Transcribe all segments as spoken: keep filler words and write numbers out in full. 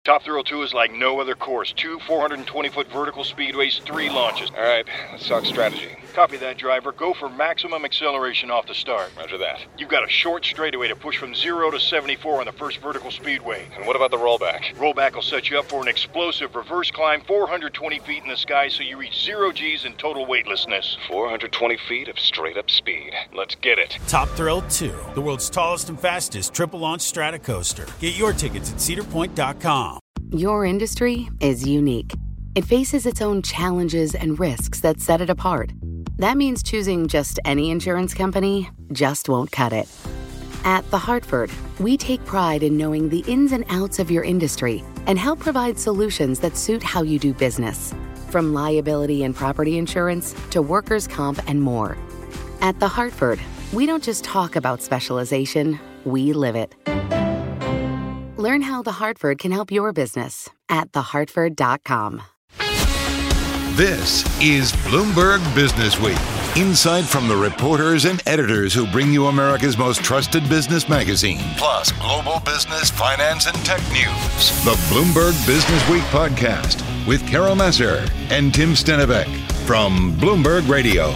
Top Thrill two is like no other course. Two four hundred twenty foot vertical speedways, three launches. All right, let's talk strategy. Copy that, driver. Go for maximum acceleration off the start. Roger that. You've got a short straightaway to push from zero to seventy-four on the first vertical speedway. And what about the rollback? Rollback will set you up for an explosive reverse climb four hundred twenty feet in the sky so you reach zero G's in total weightlessness. four hundred twenty feet of straight-up speed. Let's get it. Top Thrill two, the world's tallest and fastest triple-launch strata coaster. Get your tickets at cedar point dot com. Your industry is unique. It faces its own challenges and risks that set it apart. That means choosing just any insurance company just won't cut it. At The Hartford, we take pride in knowing the ins and outs of your industry and help provide solutions that suit how you do business. From liability and property insurance to workers' comp and more. At The Hartford, we don't just talk about specialization, we live it. Learn how The Hartford can help your business at the hartford dot com. This is Bloomberg Business Week. Insight from the reporters and editors who bring you America's most trusted business magazine, plus global business, finance, and tech news. The Bloomberg Business Week podcast with Carol Messer and Tim Stenivek from Bloomberg Radio.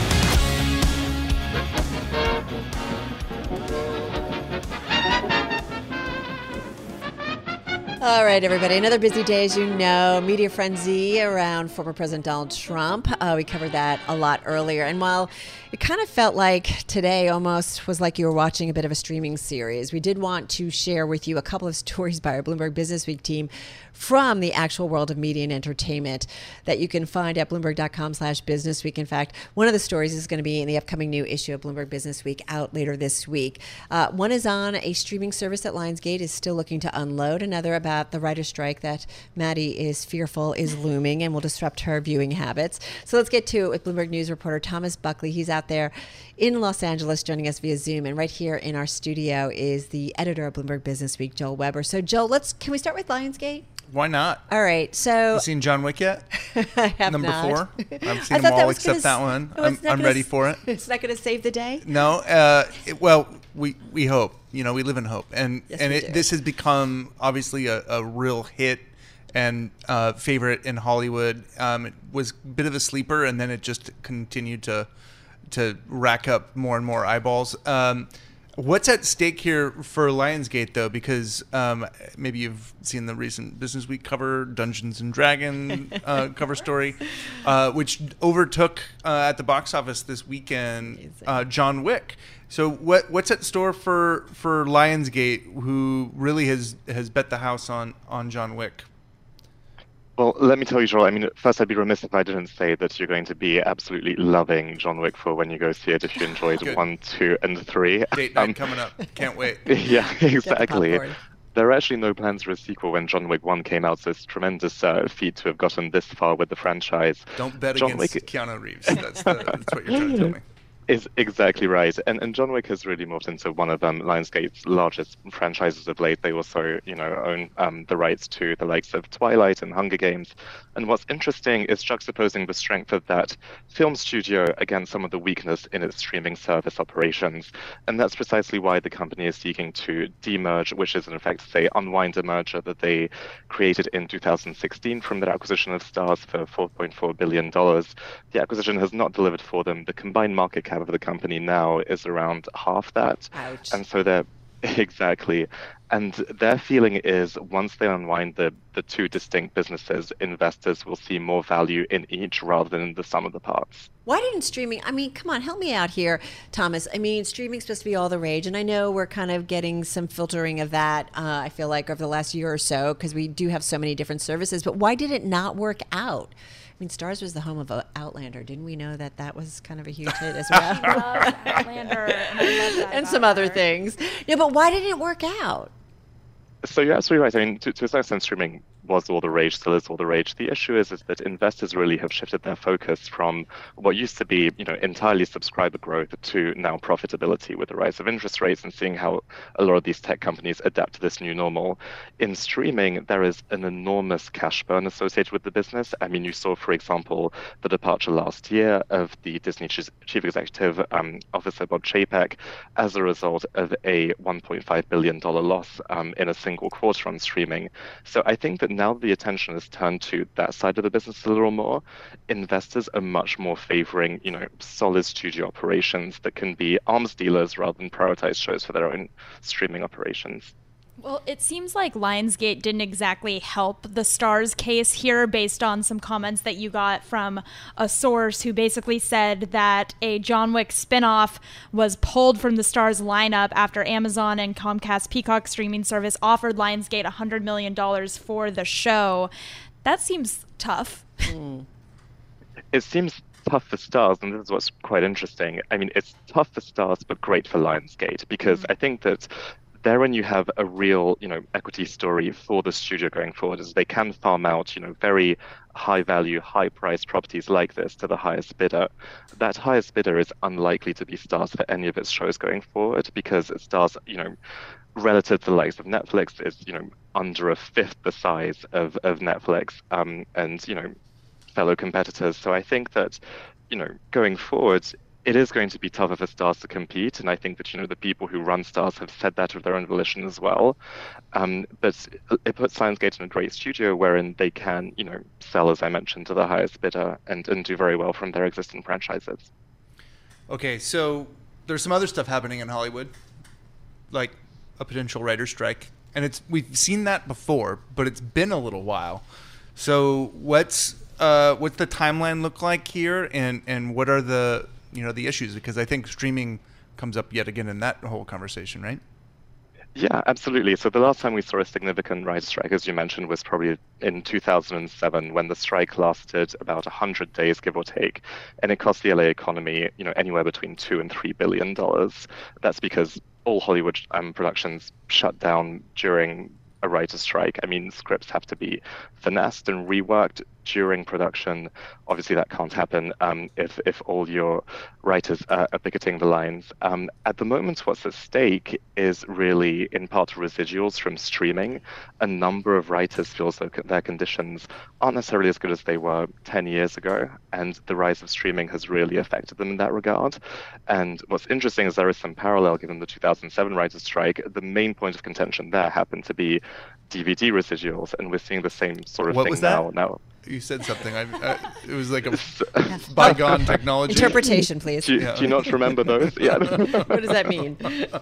All right, everybody. Another busy day, as you know. Media frenzy around former President Donald Trump. Uh, we covered that a lot earlier. And while it kind of felt like today almost was like you were watching a bit of a streaming series, we did want to share with you a couple of stories by our Bloomberg Business Week team from the actual world of media and entertainment that you can find at bloomberg dot com slash business week. In fact, one of the stories is going to be in the upcoming new issue of Bloomberg Business Week out later this week. Uh, one is on a streaming service that Lionsgate is still looking to unload. Another about the writer's strike that Maddie is fearful is looming and will disrupt her viewing habits. So let's get to it with Bloomberg News reporter Thomas Buckley. He's out there in Los Angeles joining us via Zoom. And right here in our studio is the editor of Bloomberg Business Week, Joel Weber. So Joel, let's can we start with Lionsgate? Why not? All right, so... You seen John Wick yet? I have Number not. four? I've seen them all except that one. I'm, I'm ready for it. It's not going to save the day? No. Uh, it, well, we we hope. You know, we live in hope. And yes, and we it, do. this has become, obviously, a, a real hit and uh, favorite in Hollywood. Um, it was a bit of a sleeper, and then it just continued to, to rack up more and more eyeballs. Um What's at stake here for Lionsgate, though? Because um, maybe you've seen the recent Business Week cover, Dungeons and Dragons uh, cover story, uh, which overtook uh, at the box office this weekend uh, John Wick. So what what's at store for for Lionsgate, who really has has bet the house on on John Wick? Well, let me tell you, Joel, I mean, first I'd be remiss if I didn't say that you're going to be absolutely loving John Wick four when you go see it if you enjoyed one, two, and three. Date night um, coming up. Can't wait. Yeah, exactly. Get the popcorn. There are actually no plans for a sequel when John Wick one came out, so it's a tremendous uh, feat to have gotten this far with the franchise. Don't bet John against Wick... Keanu Reeves. That's, the, that's what you're trying to tell me. Is exactly right, and and John Wick has really morphed into one of um, Lionsgate's largest franchises of late. They also, you know, own um, the rights to the likes of Twilight and Hunger Games. And what's interesting is juxtaposing the strength of that film studio against some of the weakness in its streaming service operations. And that's precisely why the company is seeking to demerge, which is in effect to say unwind a merger that they created in two thousand sixteen from their acquisition of Starz for four point four billion dollars. The acquisition has not delivered for them. The combined market cap of the company now is around half that. Ouch. And so they're exactly. And their feeling is once they unwind the, the two distinct businesses, investors will see more value in each rather than in the sum of the parts. Why didn't streaming, I mean, come on, help me out here, Thomas. I mean, streaming's supposed to be all the rage, and I know we're kind of getting some filtering of that, uh, I feel like, over the last year or so, because we do have so many different services, but why did it not work out? I mean, Starz was the home of Outlander. Didn't we know that that was kind of a huge hit as well? I love Outlander, and I love that and about some other her. things. Yeah, but why didn't it work out? So you're absolutely right. I mean, to, to a certain extent, streaming was all the rage, still is all the rage. The issue is, is that investors really have shifted their focus from what used to be, you know, entirely subscriber growth to now profitability with the rise of interest rates and seeing how a lot of these tech companies adapt to this new normal. In streaming, there is an enormous cash burn associated with the business. I mean, you saw, for example, the departure last year of the Disney chief executive um, officer, Bob Chapek, as a result of a one point five billion dollars loss um, in a single single quarter on streaming. So I think that now the attention has turned to that side of the business a little more. Investors are much more favoring, you know, solid studio operations that can be arms dealers rather than prioritize shows for their own streaming operations. Well, it seems like Lionsgate didn't exactly help the Starz case here, based on some comments that you got from a source who basically said that a John Wick spinoff was pulled from the Starz lineup after Amazon and Comcast Peacock streaming service offered Lionsgate one hundred million dollars for the show. That seems tough. Mm. It seems tough for Starz, and this is what's quite interesting. I mean, it's tough for Starz, but great for Lionsgate, because mm. I think that there, when you have a real, you know, equity story for the studio going forward, is they can farm out, you know, very high value, high priced properties like this to the highest bidder. That highest bidder is unlikely to be Starz for any of its shows going forward, because Starz, you know, relative to the likes of Netflix, is, you know, under a fifth the size of, of Netflix um, and, you know, fellow competitors. So I think that, you know, going forward, it is going to be tougher for Starz to compete, and I think that, you know, the people who run Starz have said that of their own volition as well. Um, but it puts Lionsgate in a great studio wherein they can, you know, sell, as I mentioned, to the highest bidder and, and do very well from their existing franchises. Okay, so there's some other stuff happening in Hollywood, like a potential writer's strike, and it's we've seen that before, but it's been a little while. So what's uh, what's the timeline look like here, and and what are the you know, the issues? Because I think streaming comes up yet again in that whole conversation, right? Yeah, absolutely. So the last time we saw a significant writer strike, as you mentioned, was probably in two thousand seven, when the strike lasted about one hundred days, give or take, and it cost the L A economy, you know, anywhere between two and three billion dollars. That's because all Hollywood um, productions shut down during a writer's strike. I mean, scripts have to be finessed and reworked during production. Obviously, that can't happen um, if if all your writers uh, are picketing the lines. Um, at the moment, what's at stake is really, in part, residuals from streaming. A number of writers feel that their conditions aren't necessarily as good as they were ten years ago, and the rise of streaming has really affected them in that regard. And what's interesting is there is some parallel, given the two thousand seven writers' strike. The main point of contention there happened to be D V D residuals, and we're seeing the same sort of what thing was that? now. Now, you said something. I, I, it was like a bygone technology. Interpretation, please. Do, yeah. do you not remember those? Yeah. What does that mean?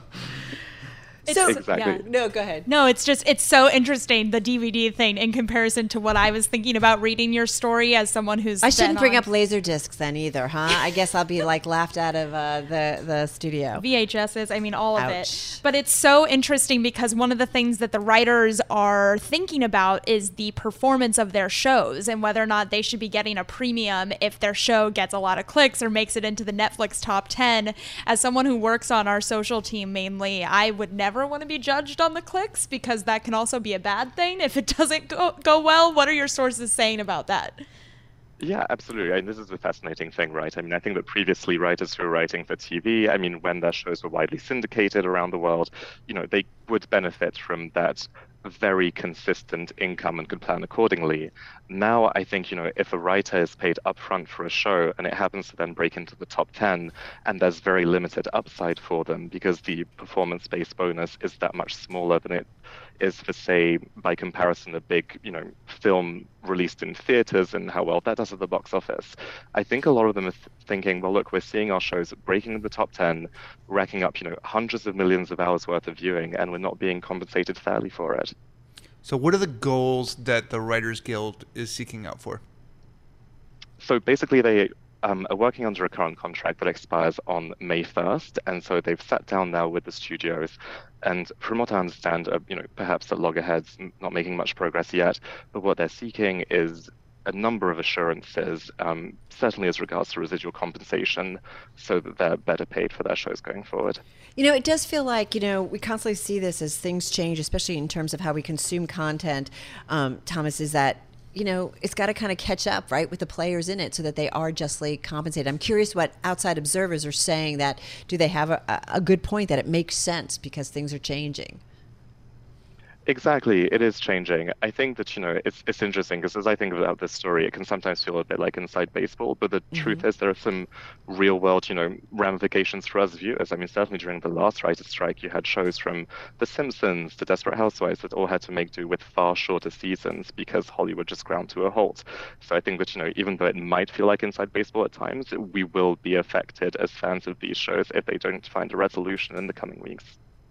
So, exactly. Yeah. No, go ahead. No, it's just, it's so interesting, the D V D thing, in comparison to what I was thinking about reading your story as someone who's I shouldn't bring on up laser discs then either, huh? I guess I'll be like laughed out of uh, the, the studio. V H S's, I mean, all of Ouch. it. But it's so interesting because one of the things that the writers are thinking about is the performance of their shows and whether or not they should be getting a premium if their show gets a lot of clicks or makes it into the Netflix top ten. As someone who works on our social team mainly, I would never want to be judged on the clicks, because that can also be a bad thing if it doesn't go, go well. What are your sources saying about that? Yeah, absolutely. I mean, this is a fascinating thing, right? I mean, I think that previously writers who were writing for T V, I mean, when their shows were widely syndicated around the world, you know, they would benefit from that very consistent income and could plan accordingly. Now, I think, you know, if a writer is paid upfront for a show and it happens to then break into the top ten, and there's very limited upside for them because the performance-based bonus is that much smaller than it is for, say, by comparison, a big, you know, film released in theaters and how well that does at the box office. I think a lot of them are th- thinking, well, look, we're seeing our shows breaking the top ten, racking up, you know, hundreds of millions of hours worth of viewing, and we're not being compensated fairly for it. So what are the goals that the Writers Guild is seeking out for? So basically, they um, are working under a current contract that expires on May first, and so they've sat down now with the studios. And from what I understand, uh, you know, perhaps at loggerheads, not making much progress yet, but what they're seeking is a number of assurances, um, certainly as regards to residual compensation, so that they're better paid for their shows going forward. You know, it does feel like, you know, we constantly see this as things change, especially in terms of how we consume content. Um, Thomas, is that, you know, it's got to kind of catch up, right, with the players in it so that they are justly compensated. I'm curious what outside observers are saying. That do they have a, a good point that it makes sense because things are changing? Exactly, it is changing. I think that, you know, it's it's interesting because as I think about this story, it can sometimes feel a bit like inside baseball, but the mm-hmm. truth is there are some real world, you know, ramifications for us viewers. I mean, certainly during the last writer's strike, you had shows from The Simpsons to Desperate Housewives that all had to make do with far shorter seasons because Hollywood just ground to a halt. So I think that, you know, even though it might feel like inside baseball at times, we will be affected as fans of these shows if they don't find a resolution in the coming weeks.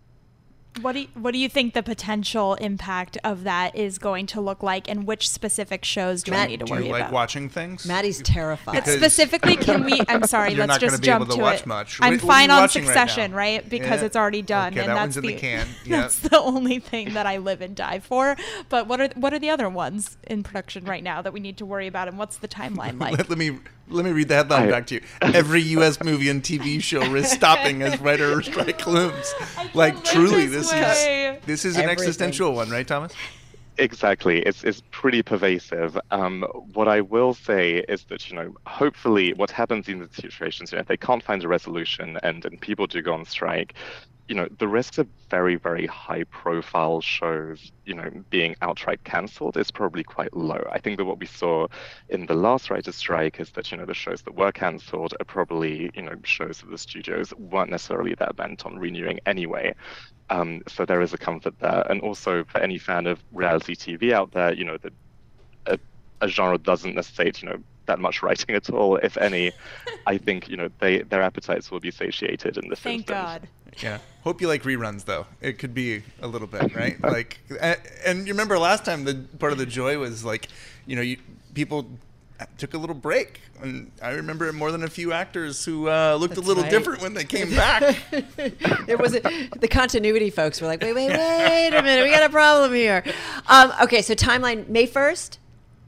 What do you, what do you think the potential impact of that is going to look like, and which specific shows do Matt, we need to do worry you like about? watching things? Maddie's terrified. But specifically, can we? I'm sorry. You're let's not just be jump able to, to watch it. Much. I'm what, fine what on watching Succession, right, right? Because yeah. it's already done, okay, and that that's one's in the, the can. That's Yep. the only thing that I live and die for. But what are what are the other ones in production right now that we need to worry about, and what's the timeline like? let, let me let me read the headline I, back to you. Every U S movie and T V show is stopping as writer strike looms. Like truly, this, this is this is an existential one, right, Thomas? Exactly. It's it's pretty pervasive. Um, what I will say is that, you know, hopefully what happens in these situations, you know, if they can't find a resolution and, and people do go on strike, you know, the risks of very, very high profile shows, you know, being outright cancelled is probably quite low. I think that what we saw in the last writer's strike is that, you know, the shows that were cancelled are probably, you know, shows that the studios weren't necessarily that bent on renewing anyway. Um, so there is a comfort there. And also for any fan of reality T V out there, you know, that a, a genre doesn't necessitate, you know, that much writing at all, if any. I think, you know, they their appetites will be satiated in this Thank instance. God. Yeah. Hope you like reruns, though. It could be a little bit, right? Like, and, and you remember last time, the part of the joy was like, you know, you people took a little break, and I remember more than a few actors who uh, looked That's a little right. different when they came back. It was the continuity folks were like, wait, wait, wait a minute, we got a problem here. Um, okay, so timeline May first.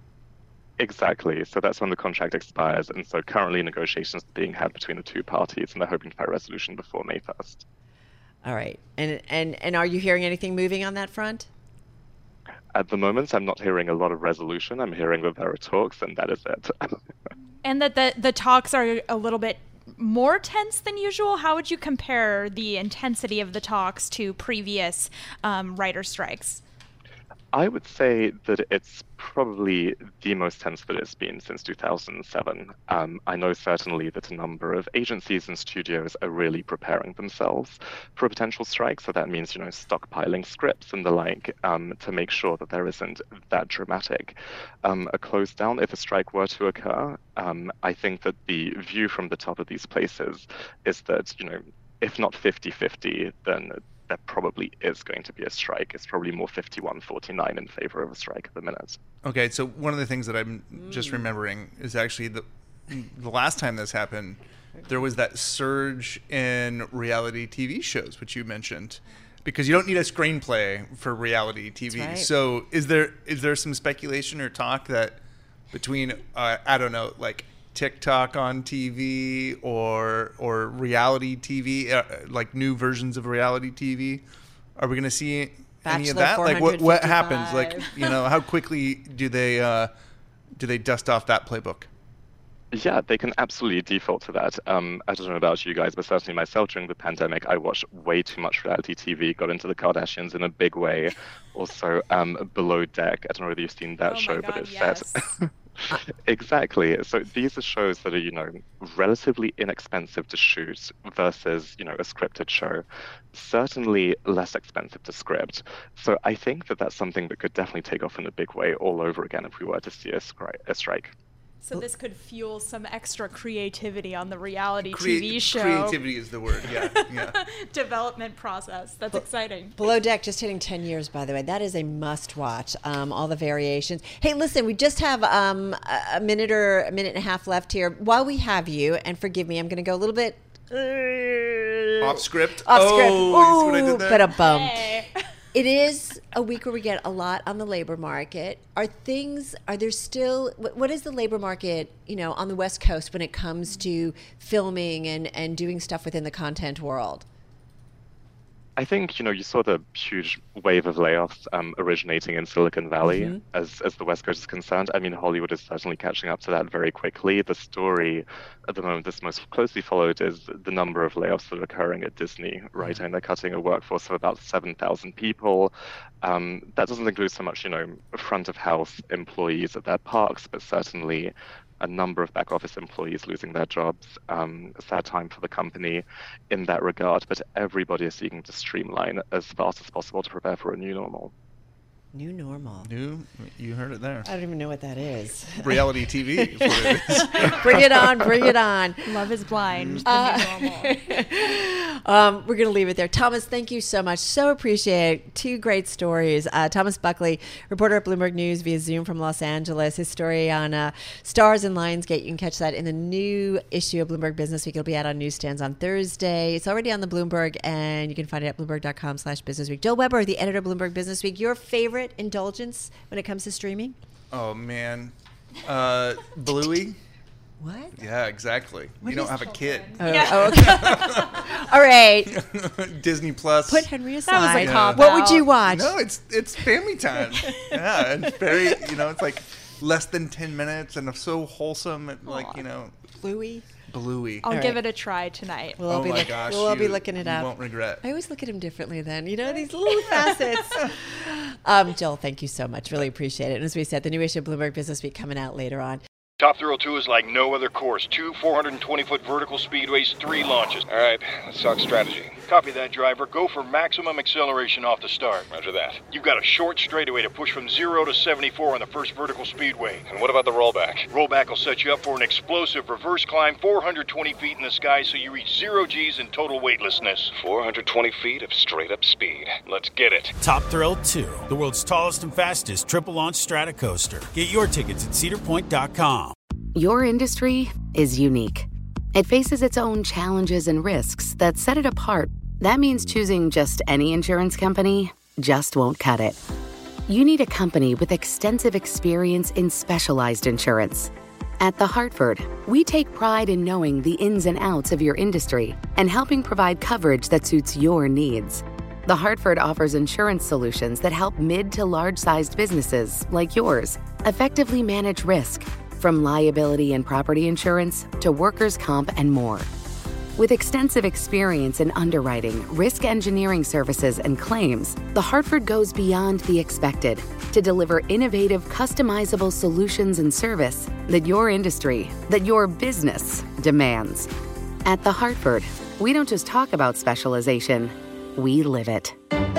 Exactly. So that's when the contract expires. And so currently negotiations are being had between the two parties, and they're hoping to find a resolution before May first. All right. And, and, and are you hearing anything moving on that front? At the moment, I'm not hearing a lot of resolution. I'm hearing that there are talks, and that is it. And that the, the talks are a little bit more tense than usual. How would you compare the intensity of the talks to previous um, writer strikes? I would say that it's probably the most tense that it's been since two thousand seven. Um, I know certainly that a number of agencies and studios are really preparing themselves for a potential strike. So that means, you know, stockpiling scripts and the like um, to make sure that there isn't that dramatic um, a close down if a strike were to occur. Um, I think that the view from the top of these places is that, you know, if not fifty-fifty, then there probably is going to be a strike. It's probably more fifty-one forty-nine in favor of a strike at the minute. Okay, so one of the things that I'm just remembering is actually the the last time this happened, there was that surge in reality T V shows, which you mentioned, because you don't need a screenplay for reality T V. Right. So is there is there some speculation or talk that between uh, I don't know, like TikTok on T V or or reality T V, uh, like new versions of reality T V, are we going to see any of Bachelor that? Like what what happens? four Like, fifty-five. you know, how quickly do they uh, do they dust off that playbook? Yeah, they can absolutely default to that. Um, I don't know about you guys, but certainly myself during the pandemic, I watched way too much reality T V, got into the Kardashians in a big way. Also, um, Below Deck. I don't know whether you've seen that Oh my show, God, but it's yes. set. Exactly. So these are shows that are, you know, relatively inexpensive to shoot versus, you know, a scripted show. Certainly less expensive to script. So I think that that's something that could definitely take off in a big way all over again if we were to see a, scri- a strike. So this could fuel some extra creativity on the reality Crea- T V show Creativity is the word. Yeah, yeah. development process. That's exciting. Below Deck just hitting ten years, by the way. That is a must watch. Um, all the variations. Hey, listen, we just have um, a a minute or a minute and a half left here. While we have you, and forgive me, I'm going to go a little bit uh, Off script. Off Oh, script. you see what I did there? But a bum. Hey. It is a week where we get a lot on the labor market. Are things, are there still, what, what is the labor market, you know, on the West Coast when it comes to filming and, and doing stuff within the content world? I think, you know, you saw the huge wave of layoffs um, originating in Silicon Valley mm-hmm. as, as the West Coast is concerned. I mean, Hollywood is certainly catching up to that very quickly. The story at the moment that's most closely followed is the number of layoffs that are occurring at Disney, right? And they're cutting a workforce of about seven thousand people. Um, that doesn't include so much, you know, front of house employees at their parks, but certainly a number of back office employees losing their jobs. Um, a sad time for the company in that regard, but everybody is seeking to streamline as fast as possible to prepare for a new normal. New normal. New, you heard it there. I don't even know what that is. Reality T V is what it is. Bring it on, bring it on. Love is Blind, the Uh, new normal. um, we're going to leave it there. Thomas, thank you so much. So appreciate it. Two great stories. Uh, Thomas Buckley, reporter at Bloomberg News via Zoom from Los Angeles. His story on uh, Stars and Lionsgate. You can catch that in the new issue of Bloomberg Business Week. It'll be out on newsstands on Thursday. It's already on the Bloomberg, and you can find it at bloomberg.com slash business week. Joel Weber, the editor of Bloomberg Business Week. Your favorite indulgence when it comes to streaming? Oh, man. Uh, Bluey? What? Yeah, exactly. What you don't is have a kid. Oh, yeah. oh okay. All right. Disney Plus. Put Henry aside. That was a cop What out. would you watch? No, it's it's family time. Yeah, and very, you know, it's like less than ten minutes and so wholesome. And like, you know. Bluey? Bluey. I'll All give right. it a try tonight. We'll all oh be my look- gosh. We'll all be you- looking it you up. won't regret. I always look at him differently then. You know, these little facets. Um, Joel, thank you so much. Really appreciate it. And as we said, the new issue of Bloomberg Business Week coming out later on. Top Thrill two is like no other course. Two four hundred twenty foot vertical speedways, three launches. All right, let's talk strategy. Copy that, driver. Go for maximum acceleration off the start. Roger that. You've got a short straightaway to push from zero to seventy-four on the first vertical speedway. And what about the rollback? Rollback will set you up for an explosive reverse climb four hundred twenty feet in the sky so you reach zero G's and total weightlessness. four hundred twenty feet of straight-up speed. Let's get it. Top Thrill two, the world's tallest and fastest triple launch Stratocoaster. Get your tickets at cedar point dot com. Your industry is unique. It faces its own challenges and risks that set it apart. That means choosing just any insurance company just won't cut it. You need a company with extensive experience in specialized insurance. At The Hartford, we take pride in knowing the ins and outs of your industry and helping provide coverage that suits your needs. The Hartford offers insurance solutions that help mid to large-sized businesses like yours effectively manage risk, from liability and property insurance to workers' comp and more. With extensive experience in underwriting, risk engineering services, and claims, The Hartford goes beyond the expected to deliver innovative, customizable solutions and service that your industry, that your business demands. At The Hartford, we don't just talk about specialization, we live it.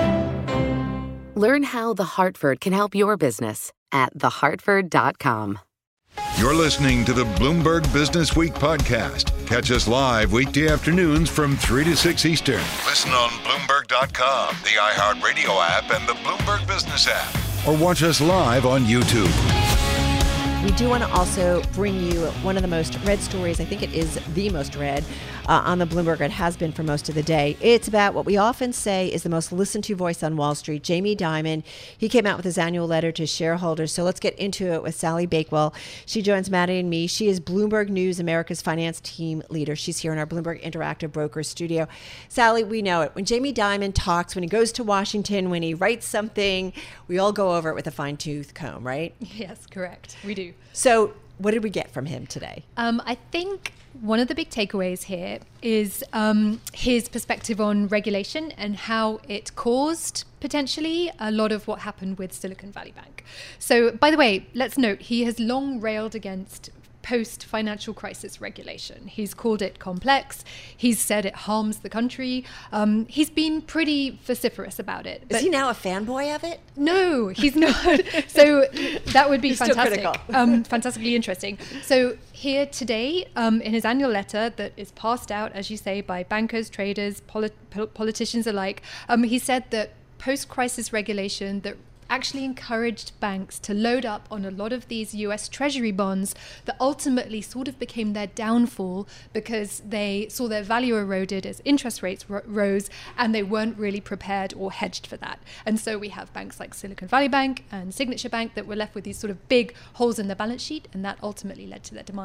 Learn how The Hartford can help your business at the hartford dot com. You're listening to the Bloomberg Business Week podcast. Catch us live weekday afternoons from three to six Eastern. Listen on Bloomberg dot com, the iHeartRadio app, and the Bloomberg Business app. Or watch us live on YouTube. We do want to also bring you one of the most read stories. I think it is the most read uh, on the Bloomberg. It has been for most of the day. It's about what we often say is the most listened to voice on Wall Street, Jamie Dimon. He came out with his annual letter to shareholders. So let's get into it with Sally Bakewell. She joins Maddie and me. She is Bloomberg News America's finance team leader. She's here in our Bloomberg Interactive Brokers studio. Sally, we know it. When Jamie Dimon talks, when he goes to Washington, when he writes something, we all go over it with a fine-tooth comb, right? Yes, correct. We do. So what did we get from him today? Um, I think one of the big takeaways here is um, his perspective on regulation and how it caused potentially a lot of what happened with Silicon Valley Bank. So, by the way, let's note, he has long railed against post-financial crisis regulation. He's called it complex. He's said it harms the country. Um, he's been pretty vociferous about it. Is he now a fanboy of it? No, he's not. So that would be He's still fantastic. critical. um, fantastically interesting. So here today, um, in his annual letter that is passed out, as you say, by bankers, traders, polit- politicians alike, um, he said that post-crisis regulation that actually encouraged banks to load up on a lot of these U S Treasury bonds that ultimately sort of became their downfall because they saw their value eroded as interest rates ro- rose and they weren't really prepared or hedged for that. And so we have banks like Silicon Valley Bank and Signature Bank that were left with these sort of big holes in their balance sheet, and that ultimately led to their demise.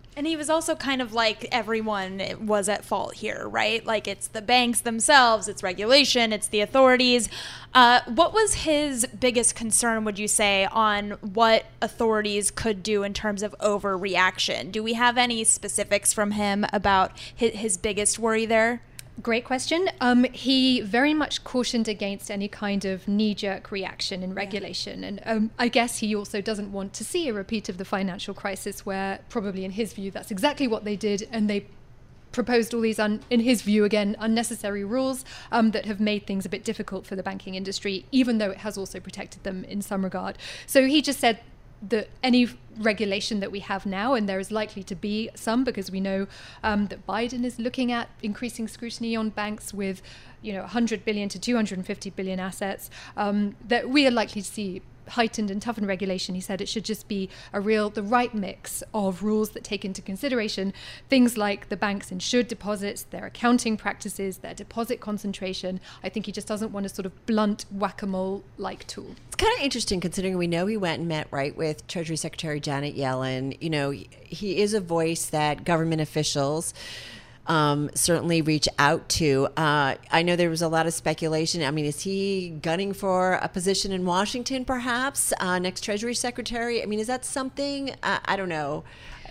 And he was also kind of like everyone was at fault here, right? Like it's the banks themselves, it's regulation, it's the authorities. Uh, what was his biggest concern, would you say, on what authorities could do in terms of overreaction? Do we have any specifics from him about his, his biggest worry there? Great question. Um, he very much cautioned against any kind of knee-jerk reaction in regulation. Yeah. And um, I guess he also doesn't want to see a repeat of the financial crisis where probably in his view that's exactly what they did, and they proposed all these, un- in his view again, unnecessary rules um, that have made things a bit difficult for the banking industry, even though it has also protected them in some regard. So he just said that any regulation that we have now, and there is likely to be some because we know um, that Biden is looking at increasing scrutiny on banks with, you know, one hundred billion to two hundred fifty billion assets, um, that we are likely to see heightened and toughened regulation. He said it should just be a real, the right mix of rules that take into consideration things like the bank's insured deposits, their accounting practices, their deposit concentration. I think he just doesn't want a sort of blunt whack-a-mole-like tool. It's kind of interesting considering we know he went and met, right, with Treasury Secretary Janet Yellen. You know, he is a voice that government officials Um, certainly reach out to. Uh, I know there was a lot of speculation. I mean, is he gunning for a position in Washington, perhaps, uh, next Treasury Secretary? I mean, is that something? Uh, I don't know.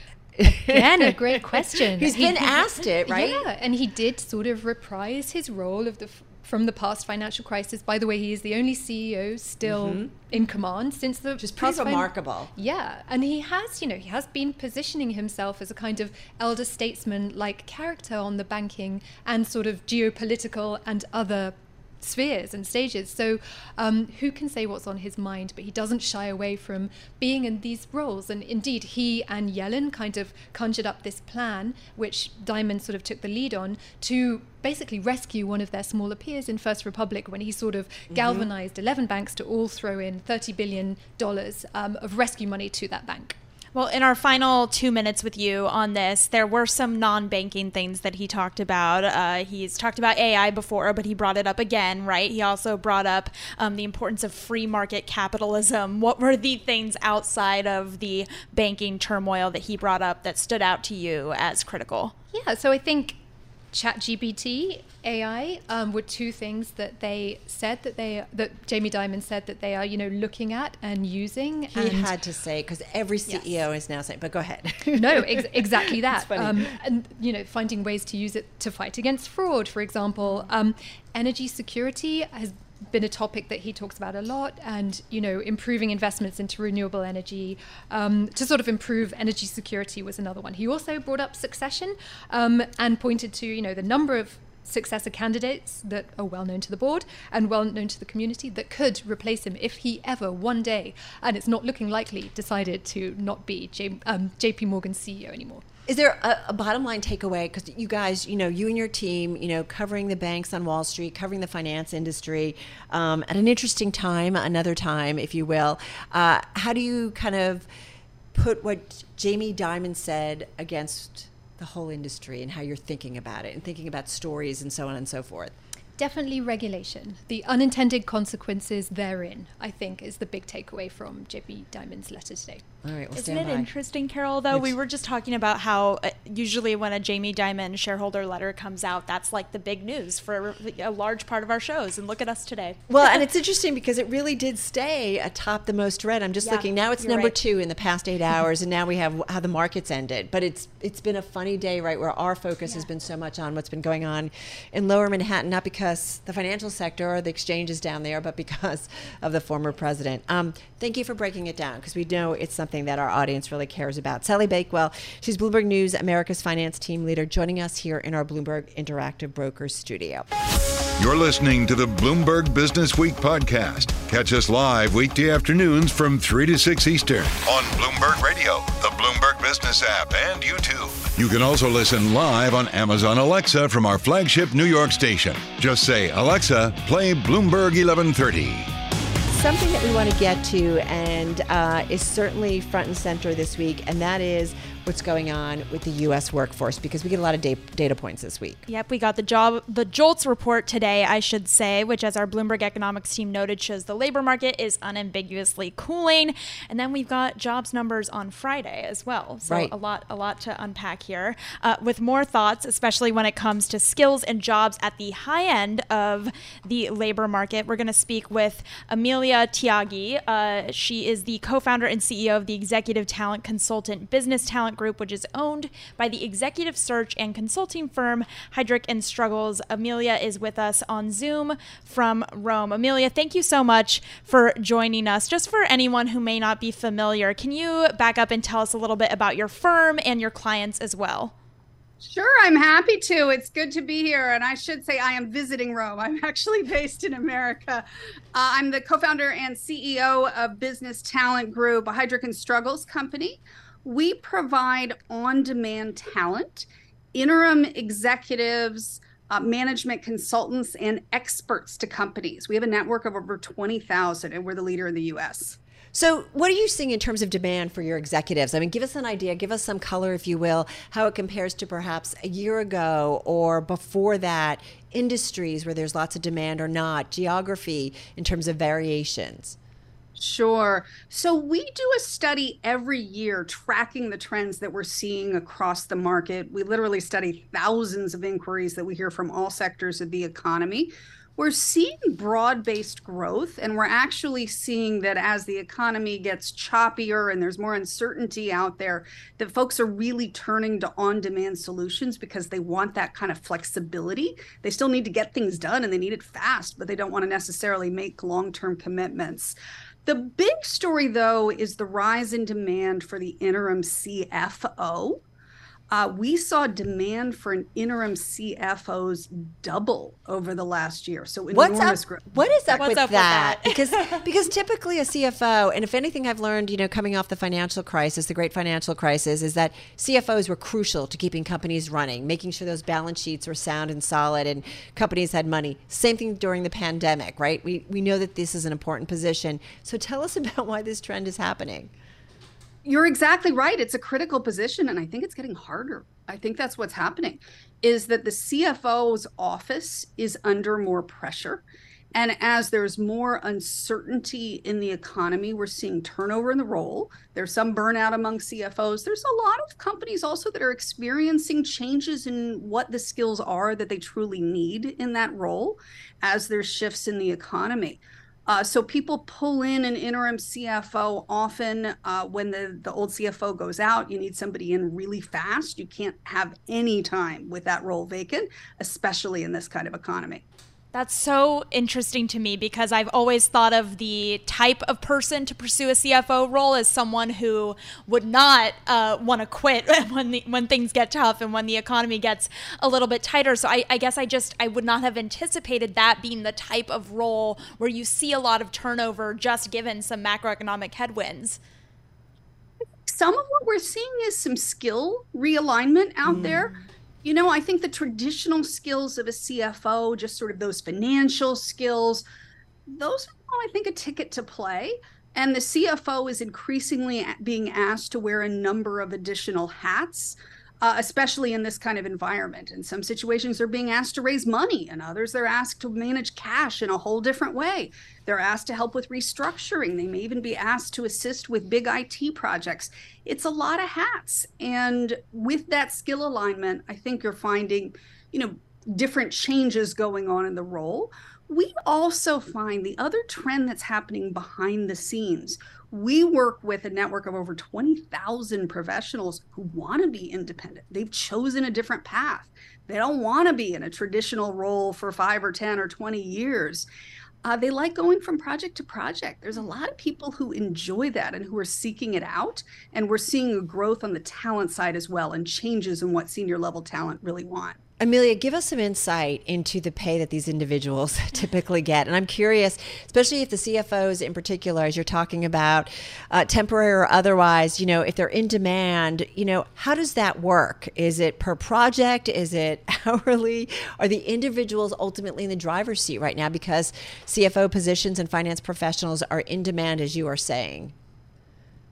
Again, a great question. He's been asked it, right? Yeah, and he did sort of reprise his role of the from the past financial crisis. By the way, he is the only C E O still mm-hmm. in command since the... Just pretty remarkable. Yeah, and he has, you know, he has been positioning himself as a kind of elder statesman-like character on the banking and sort of geopolitical and other spheres and stages. So um, who can say what's on his mind? But he doesn't shy away from being in these roles. And indeed, he and Yellen kind of conjured up this plan, which Dimon sort of took the lead on, to basically rescue one of their smaller peers in First Republic when he sort of galvanized mm-hmm. eleven banks to all throw in thirty billion dollars um, of rescue money to that bank. Well, in our final two minutes with you on this, there were some non-banking things that he talked about. Uh, he's talked about A I before, but he brought it up again, right? He also brought up um, the importance of free market capitalism. What were the things outside of the banking turmoil that he brought up that stood out to you as critical? Yeah, so I think ChatGPT, A I um, were two things that they said that they that Jamie Dimon said that they are, you know, looking at and using. He and had to say, because every C E O yes. is now saying, but go ahead. No, ex- exactly that. Um, and, you know, finding ways to use it to fight against fraud, for example. Um, energy security has been a topic that he talks about a lot, and, you know, improving investments into renewable energy um, to sort of improve energy security was another one. He also brought up succession um, and pointed to, you know, the number of successor candidates that are well known to the board and well known to the community that could replace him if he ever one day, and it's not looking likely, decided to not be J- um, J P Morgan's C E O anymore. Is there a, a bottom line takeaway? Because you guys, you know, you and your team, you know, covering the banks on Wall Street, covering the finance industry um, at an interesting time, another time, if you will. Uh, how do you kind of put what Jamie Dimon said against the whole industry and how you're thinking about it and thinking about stories and so on and so forth? Definitely regulation. The unintended consequences therein, I think, is the big takeaway from J P Dimon's letter today. All right, we'll Isn't it by. interesting, Carol, though? Which, we were just talking about how uh, usually when a Jamie Dimon shareholder letter comes out, that's like the big news for a large part of our shows. And look at us today. Well, and it's interesting because it really did stay atop the most read. I'm just yeah, looking. Now it's number right. two in the past eight hours, and now we have how the markets ended. But it's it's been a funny day, right, where our focus yeah. has been so much on what's been going on in Lower Manhattan, not because the financial sector or the exchanges down there, but because of the former president. Um, thank you for breaking it down, because we know it's something that our audience really cares about. Sally Bakewell, she's Bloomberg News America's finance team leader, joining us here in our Bloomberg Interactive Brokers studio. You're listening to the Bloomberg Business Week podcast. Catch us live weekday afternoons from three to six Eastern on Bloomberg Radio, the Bloomberg Business app, and YouTube. You can also listen live on Amazon Alexa from our flagship New York station. Just say, Alexa, play Bloomberg eleven thirty. Something that we want to get to and uh, is certainly front and center this week, and that is what's going on with the U S workforce, because we get a lot of da- data points this week. Yep, we got the job, the JOLTS report today, I should say, which, as our Bloomberg economics team noted, shows the labor market is unambiguously cooling. And then we've got jobs numbers on Friday as well. So right. a lot, a lot to unpack here. Uh, with more thoughts, especially when it comes to skills and jobs at the high end of the labor market, we're going to speak with Amelia Tyagi. Uh, she is the co-founder and C E O of the Executive Talent Consultant Business Talent Group, which is owned by the executive search and consulting firm Heidrick and Struggles. Amelia is with us on Zoom from Rome. Amelia, thank you so much for joining us. Just for anyone who may not be familiar, can you back up and tell us a little bit about your firm and your clients as well? Sure, I'm happy to. It's good to be here. And I should say I am visiting Rome. I'm actually based in America. Uh, I'm the co-founder and C E O of Business Talent Group, a Heidrick and Struggles company. We provide on-demand talent, interim executives, uh, management consultants, and experts to companies. We have a network of over twenty thousand, and we're the leader in the U S. So what are you seeing in terms of demand for your executives? I mean, give us an idea, give us some color, if you will, how it compares to perhaps a year ago or before that, industries where there's lots of demand or not, geography in terms of variations. Sure. So we do a study every year tracking the trends that we're seeing across the market. We literally study thousands of inquiries that we hear from all sectors of the economy. We're seeing broad-based growth, and we're actually seeing that as the economy gets choppier and there's more uncertainty out there, that folks are really turning to on-demand solutions because they want that kind of flexibility. They still need to get things done and they need it fast, but they don't want to necessarily make long-term commitments. The big story, though, is the rise in demand for the interim C F O. Uh, we saw demand for an interim C F Os double over the last year. So enormous What's up? growth. What is up, What's with, up that? with that? because because typically a C F O, and if anything I've learned, you know, coming off the financial crisis, the great financial crisis, is that C F Os were crucial to keeping companies running, making sure those balance sheets were sound and solid and companies had money. Same thing during the pandemic, right? We we know that this is an important position. So tell us about why this trend is happening. You're exactly right. It's a critical position, and I think it's getting harder. I think that's what's happening, is that the C F O's office is under more pressure. And as there's more uncertainty in the economy, we're seeing turnover in the role. There's some burnout among C F Os. There's a lot of companies also that are experiencing changes in what the skills are that they truly need in that role as there's shifts in the economy. Uh, so people pull in an interim C F O often uh, when the, the old C F O goes out. You need somebody in really fast. You can't have any time with that role vacant, especially in this kind of economy. That's so interesting to me because I've always thought of the type of person to pursue a C F O role as someone who would not uh, want to quit when the, when things get tough and when the economy gets a little bit tighter. So I, I guess I just I would not have anticipated that being the type of role where you see a lot of turnover just given some macroeconomic headwinds. Some of what we're seeing is some skill realignment out mm. there. You know, I think the traditional skills of a C F O, just sort of those financial skills, those are, I think, a ticket to play. And the C F O is increasingly being asked to wear a number of additional hats, uh, especially in this kind of environment. In some situations, they're being asked to raise money, and others they're asked to manage cash in a whole different way. They're asked to help with restructuring. They may even be asked to assist with big I T projects. It's a lot of hats. And with that skill alignment, I think you're finding, you know, different changes going on in the role. We also find the other trend that's happening behind the scenes. We work with a network of over twenty thousand professionals who want to be independent. They've chosen a different path. They don't want to be in a traditional role for five or ten or twenty years. Uh, they like going from project to project. There's a lot of people who enjoy that and who are seeking it out. And we're seeing a growth on the talent side as well and changes in what senior level talent really want. Amelia, give us some insight into the pay that these individuals typically get. And I'm curious, especially if the C F Os in particular, as you're talking about, uh, temporary or otherwise, you know, if they're in demand, you know, how does that work? Is it per project? Is it hourly? Are the individuals ultimately in the driver's seat right now because C F O positions and finance professionals are in demand, as you are saying? Well,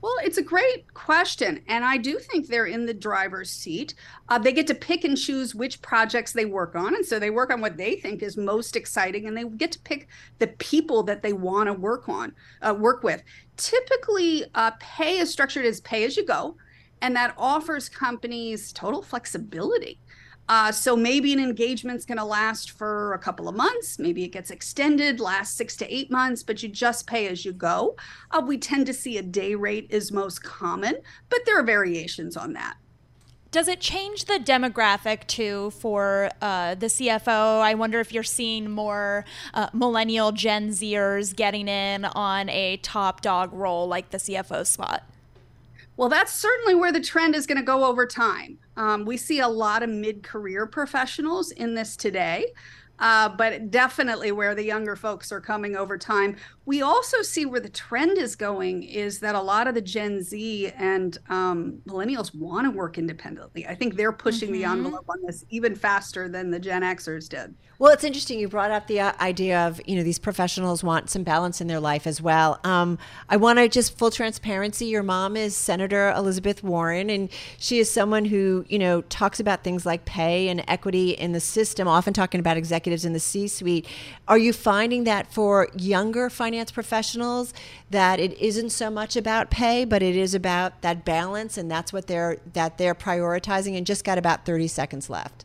Well, it's a great question. And I do think they're in the driver's seat. Uh, they get to pick and choose which projects they work on. And so they work on what they think is most exciting, and they get to pick the people that they want to work on, uh, work with. Typically, uh, pay is structured as pay as you go, and that offers companies total flexibility. Uh, so maybe an engagement's going to last for a couple of months. Maybe it gets extended, lasts six to eight months, but you just pay as you go. Uh, we tend to see a day rate is most common, but there are variations on that. Does it change the demographic too for uh, the C F O? I wonder if you're seeing more uh, millennial Gen Zers getting in on a top dog role like the C F O spot. Well, that's certainly where the trend is going to go over time. Um, we see a lot of mid-career professionals in this today, uh, but definitely where the younger folks are coming over time. We also see where the trend is going is that a lot of the Gen Z and um, millennials want to work independently. I think they're pushing mm-hmm. the envelope on this even faster than the Gen Xers did. Well, it's interesting. You brought up the uh, idea of, you know, these professionals want some balance in their life as well. Um, I want to just full transparency. Your mom is Senator Elizabeth Warren, and she is someone who, you know, talks about things like pay and equity in the system, often talking about executives in the C-suite. Are you finding that for younger finance professionals that it isn't so much about pay, but it is about that balance, and that's what they're that they're prioritizing? And just got about thirty seconds left.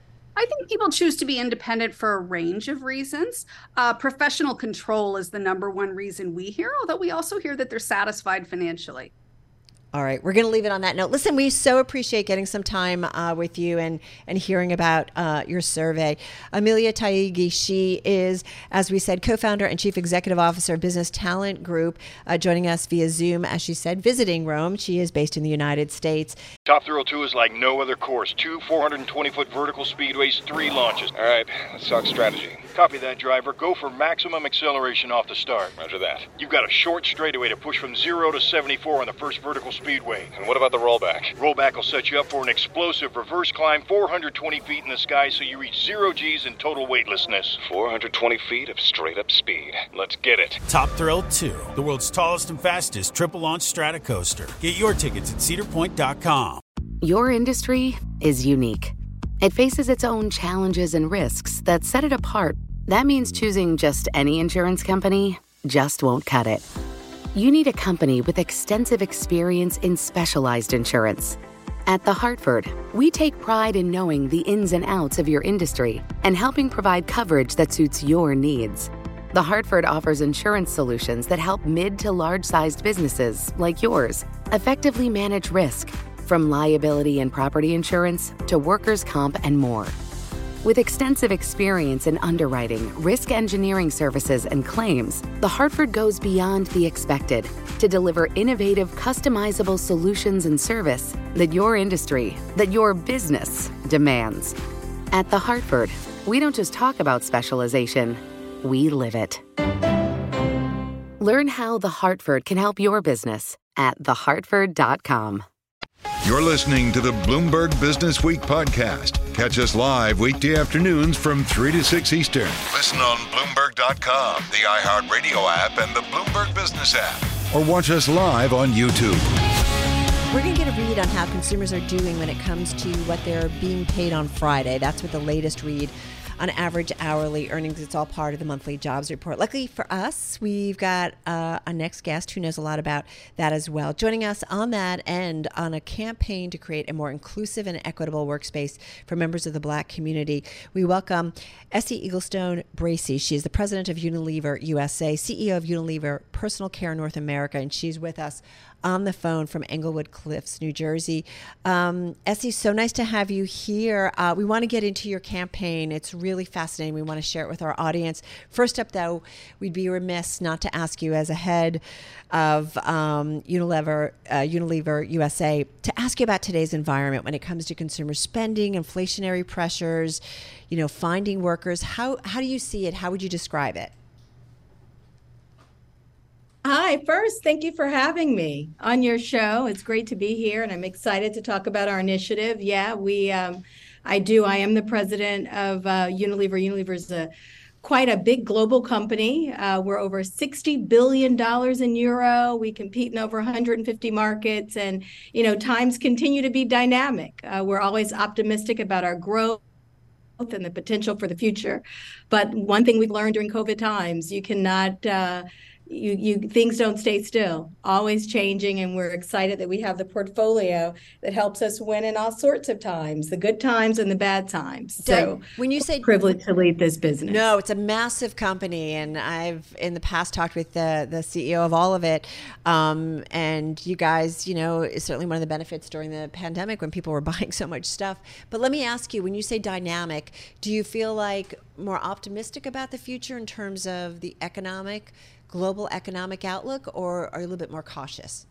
I think people choose to be independent for a range of reasons. Uh, professional control is the number one reason we hear, although we also hear that they're satisfied financially. All right, we're going to leave it on that note. Listen, we so appreciate getting some time uh, with you and, and hearing about uh, your survey. Amelia Taigi, she is, as we said, co-founder and chief executive officer of Business Talent Group, uh, joining us via Zoom, as she said, visiting Rome. She is based in the United States. Top Thrill two is like no other course. Two four hundred twenty foot vertical speedways, three launches. All right, let's talk strategy. Copy that, driver. Go for maximum acceleration off the start. Roger that. You've got a short straightaway to push from zero to seventy-four on the first vertical speedway. And what about the rollback? Rollback will set you up for an explosive reverse climb four hundred twenty feet in the sky so you reach zero G's and total weightlessness. four hundred twenty feet of straight-up speed. Let's get it. Top Thrill two, the world's tallest and fastest triple-launch Stratocoaster. Get your tickets at cedar point dot com. Your industry is unique. It faces its own challenges and risks that set it apart. That means choosing just any insurance company just won't cut it. You need a company with extensive experience in specialized insurance. At The Hartford, we take pride in knowing the ins and outs of your industry and helping provide coverage that suits your needs. The Hartford offers insurance solutions that help mid to large-sized businesses like yours effectively manage risk, from liability and property insurance to workers' comp and more. With extensive experience in underwriting, risk engineering services, and claims, The Hartford goes beyond the expected to deliver innovative, customizable solutions and service that your industry, that your business demands. At The Hartford, we don't just talk about specialization, we live it. Learn how The Hartford can help your business at the hartford dot com. You're listening to the Bloomberg Business Week podcast. Catch us live weekday afternoons from three to six Eastern. Listen on Bloomberg dot com, the iHeartRadio app, and the Bloomberg Business app. Or watch us live on YouTube. We're going to get a read on how consumers are doing when it comes to what they're being paid on Friday. That's what the latest read on average hourly earnings. It's all part of the monthly jobs report. Luckily for us, we've got uh, a next guest who knows a lot about that as well. Joining us on that end on a campaign to create a more inclusive and equitable workspace for members of the Black community, we welcome Essie Eaglestone Bracey. She is the president of Unilever U S A, C E O of Unilever Personal Care North America, and she's with us on the phone from Englewood Cliffs, New Jersey. Um, Essie, so nice to have you here. Uh, we want to get into your campaign. It's really fascinating. We want to share it with our audience. First up, though, we'd be remiss not to ask you, as a head of um, Unilever, uh, Unilever U S A, to ask you about today's environment when it comes to consumer spending, inflationary pressures, you know, finding workers. How how do you see it? How would you describe it? Hi, first, thank you for having me on your show. It's great to be here, and I'm excited to talk about our initiative. Yeah, we, um, I do. I am the president of uh, Unilever. Unilever is a quite a big global company. Uh, we're over sixty billion dollars in euro. We compete in over one hundred fifty markets. And, you know, times continue to be dynamic. Uh, we're always optimistic about our growth and the potential for the future. But one thing we've learned during COVID times, you cannot, uh, you, you things don't stay still, always changing. And we're excited that we have the portfolio that helps us win in all sorts of times, the good times and the bad times. So when you say privileged to lead this business. No, it's a massive company. And I've in the past talked with the, the C E O of all of it. Um, and you guys, you know, is certainly one of the benefits during the pandemic when people were buying so much stuff. But let me ask you, when you say dynamic, do you feel like more optimistic about the future in terms of the economic global economic outlook, or are you a little bit more cautious?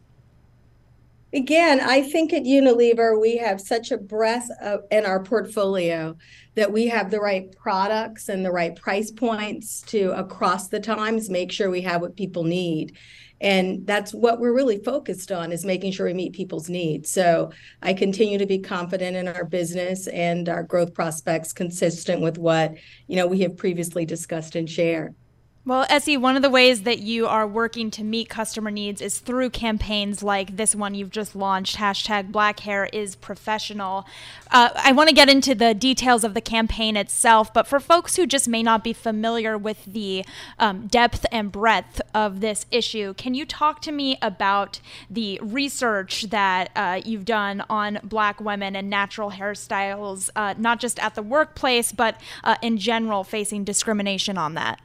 Again, I think at Unilever, we have such a breadth of, in our portfolio that we have the right products and the right price points to, across the times, make sure we have what people need. And that's what we're really focused on, is making sure we meet people's needs. So I continue to be confident in our business and our growth prospects, consistent with what, you know, we have previously discussed and shared. Well, Essie, one of the ways that you are working to meet customer needs is through campaigns like this one you've just launched, hashtag Black Hair is Professional. Uh, I want to get into the details of the campaign itself, but for folks who just may not be familiar with the um, depth and breadth of this issue, can you talk to me about the research that uh, you've done on Black women and natural hairstyles, uh, not just at the workplace, but uh, in general facing discrimination on that?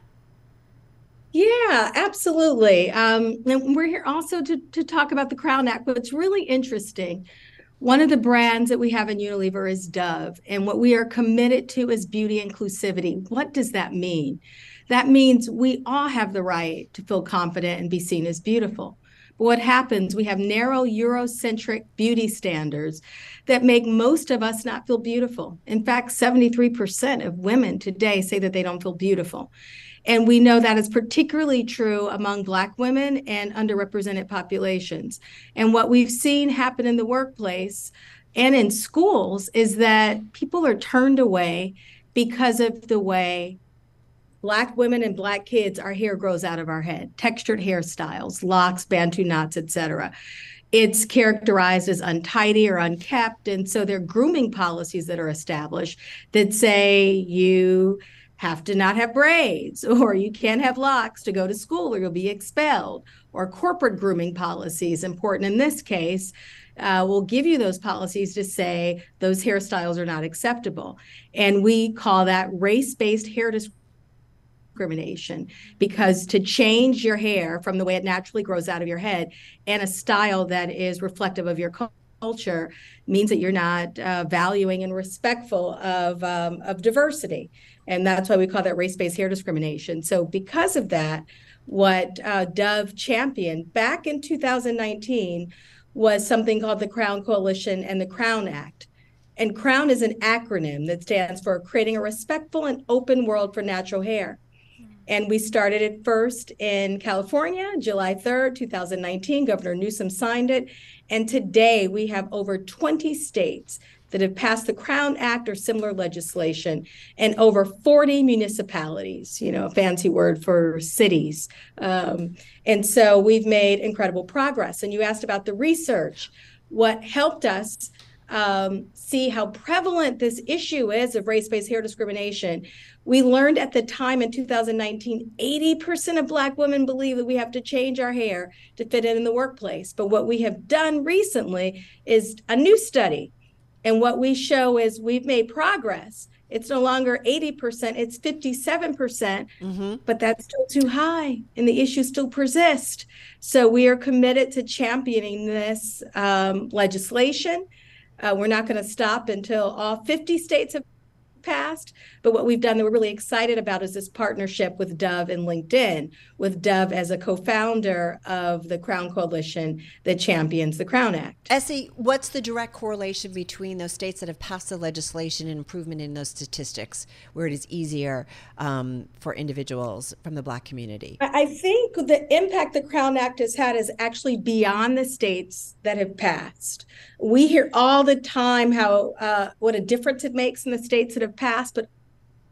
Yeah, absolutely. Um, and we're here also to, to talk about the Crown Act, but it's really interesting. One of the brands that we have in Unilever is Dove, and what we are committed to is beauty inclusivity. What does that mean? That means we all have the right to feel confident and be seen as beautiful. But what happens, we have narrow Eurocentric beauty standards that make most of us not feel beautiful. In fact, seventy-three percent of women today say that they don't feel beautiful. And we know that is particularly true among Black women and underrepresented populations. And what we've seen happen in the workplace and in schools is that people are turned away because of the way Black women and Black kids, our hair grows out of our head, textured hairstyles, locks, Bantu knots, et cetera. It's characterized as untidy or unkept. And so there are grooming policies that are established that say you have to not have braids, or you can't have locks to go to school or you'll be expelled, or corporate grooming policies, important in this case, uh, will give you those policies to say those hairstyles are not acceptable. And we call that race-based hair discrimination, because to change your hair from the way it naturally grows out of your head and a style that is reflective of your culture means that you're not uh, valuing and respectful of, um, of diversity. And that's why we call that race-based hair discrimination. So because of that, what uh, Dove championed back in two thousand nineteen was something called the Crown Coalition and the Crown Act. And Crown is an acronym that stands for Creating a Respectful and Open World for Natural Hair. And we started it first in California, July third, two thousand nineteen. Governor Newsom signed it. And today we have over twenty states that have passed the Crown Act or similar legislation, and over forty municipalities, you know, a fancy word for cities. Um, and so we've made incredible progress. And you asked about the research. What helped us um, see how prevalent this issue is of race-based hair discrimination, we learned at the time in two thousand nineteen, eighty percent of Black women believe that we have to change our hair to fit in in the workplace. But what we have done recently is a new study. And what we show is we've made progress. It's no longer eighty percent, it's fifty-seven percent, mm-hmm. but that's still too high and the issues still persist. So we are committed to championing this um, legislation. Uh, we're not going to stop until all fifty states have passed. But what we've done that we're really excited about is this partnership with Dove and LinkedIn, with Dove as a co-founder of the Crown Coalition that champions the Crown Act. Essie, what's the direct correlation between those states that have passed the legislation and improvement in those statistics, where it is easier um, for individuals from the Black community? I think the impact the Crown Act has had is actually beyond the states that have passed. We hear all the time how uh, what a difference it makes in the states that have passed, but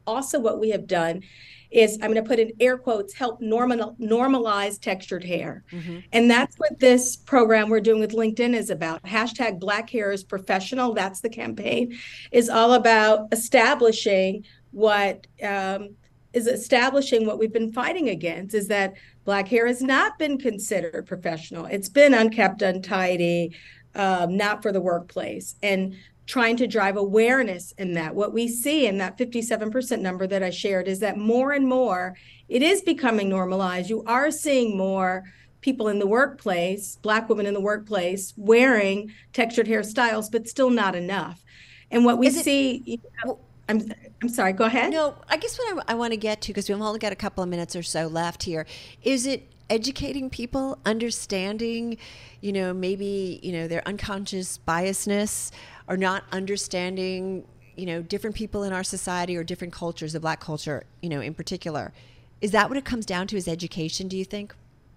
also what we have done is, I'm going to put in air quotes, help normal, normalize textured hair. Mm-hmm. And that's what this program we're doing with LinkedIn is about. Hashtag Black Hair is Professional. That's the campaign. Is all about establishing what um, is establishing what we've been fighting against, is that Black hair has not been considered professional. It's been unkept, untidy, um, not for the workplace. And trying to drive awareness in that. What we see in that fifty-seven percent number that I shared is that more and more, it is becoming normalized. You are seeing more people in the workplace, Black women in the workplace, wearing textured hairstyles, but still not enough. And what we Is it- see, you know, I'm I'm sorry, go ahead. No, I guess what I, I want to get to, because we've only got a couple of minutes or so left here, is it educating people, understanding, you know, maybe, you know, their unconscious biasness, or not understanding, you know, different people in our society or different cultures, the Black culture, you know, in particular. Is that what it comes down to, is education, do you think?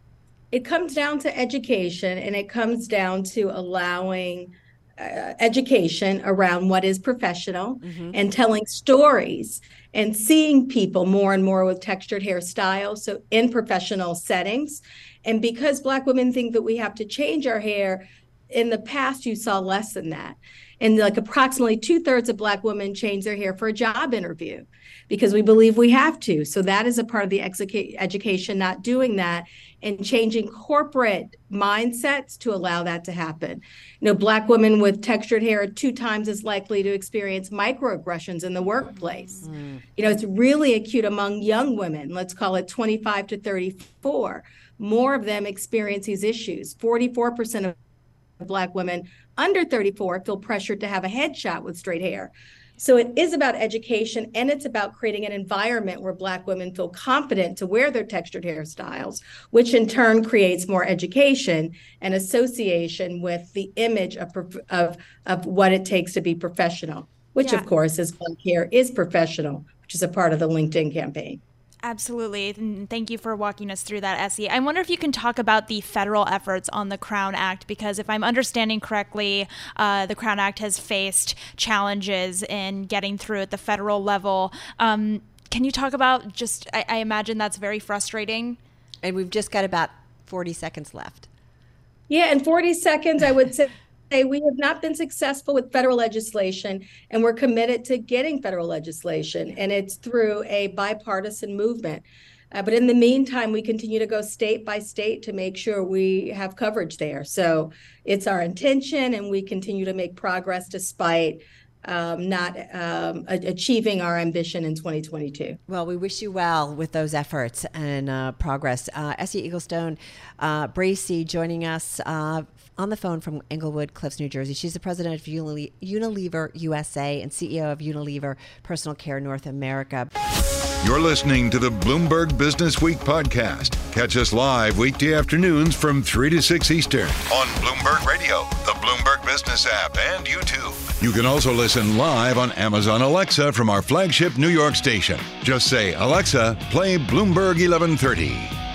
It comes down to education, and it comes down to allowing uh, education around what is professional, mm-hmm. and telling stories and seeing people more and more with textured hairstyles, so in professional settings. And because Black women think that we have to change our hair, in the past you saw less than that. And like approximately two thirds of Black women change their hair for a job interview because we believe we have to. So that is a part of the execu- education, not doing that, and changing corporate mindsets to allow that to happen. You know, Black women with textured hair are two times as likely to experience microaggressions in the workplace. Mm. You know, it's really acute among young women. Let's call it twenty-five to thirty-four. More of them experience these issues. forty-four percent of Black women under thirty-four feel pressured to have a headshot with straight hair. So it is about education, and it's about creating an environment where Black women feel confident to wear their textured hairstyles, which in turn creates more education and association with the image of of, of what it takes to be professional, which yeah. of course is Black hair is professional, which is a part of the LinkedIn campaign. Absolutely. And thank you for walking us through that, Essie. I wonder if you can talk about the federal efforts on the Crown Act, because if I'm understanding correctly, uh, the Crown Act has faced challenges in getting through at the federal level. Um, can you talk about just, I, I imagine that's very frustrating. And we've just got about forty seconds left. Yeah, in forty seconds, I would say we have not been successful with federal legislation, and we're committed to getting federal legislation, and it's through a bipartisan movement. Uh, but in the meantime, we continue to go state by state to make sure we have coverage there. So it's our intention, and we continue to make progress despite um, not um, a- achieving our ambition in twenty twenty-two. Well, we wish you well with those efforts and uh, progress. Uh, Essie Eaglestone uh, Bracey joining us uh, on the phone from Englewood Cliffs, New Jersey. She's the president of Unilever U S A and C E O of Unilever Personal Care North America. You're listening to the Bloomberg Business Week podcast. Catch us live weekday afternoons from three to six Eastern on Bloomberg Radio, the Bloomberg Business app, and YouTube. You can also listen live on Amazon Alexa from our flagship New York station. Just say, Alexa, play Bloomberg eleven thirty.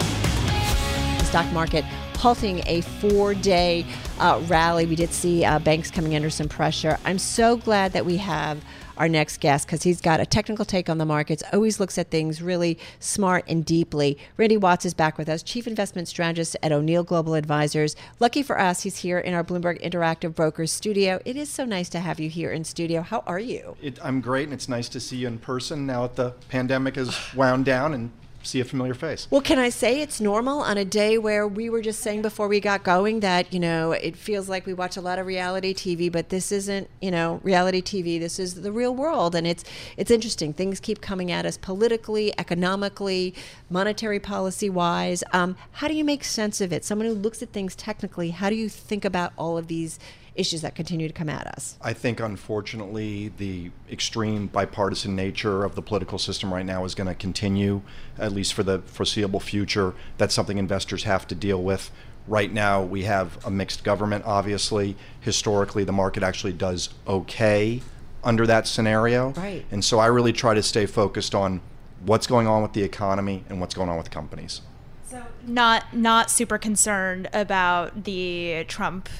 The stock market halting a four-day uh, rally. We did see uh, banks coming under some pressure. I'm so glad that we have our next guest, because he's got a technical take on the markets, always looks at things really smart and deeply. Randy Watts is back with us, Chief Investment Strategist at O'Neill Global Advisors. Lucky for us, he's here in our Bloomberg Interactive Brokers studio. It is so nice to have you here in studio. How are you? It, I'm great, and it's nice to see you in person now that the pandemic has wound down and see a familiar face. Well, can I say it's normal on a day where we were just saying before we got going that, you know, it feels like we watch a lot of reality T V, but this isn't, you know, reality T V. This is the real world. And it's it's interesting. Things keep coming at us politically, economically, monetary policy wise. Um, how do you make sense of it? Someone who looks at things technically, how do you think about all of these issues that continue to come at us? I think, unfortunately, the extreme bipartisan nature of the political system right now is going to continue, at least for the foreseeable future. That's something investors have to deal with. Right now, we have a mixed government, obviously. Historically, the market actually does okay under that scenario. Right. And so I really try to stay focused on what's going on with the economy and what's going on with companies. So not not super concerned about the Trump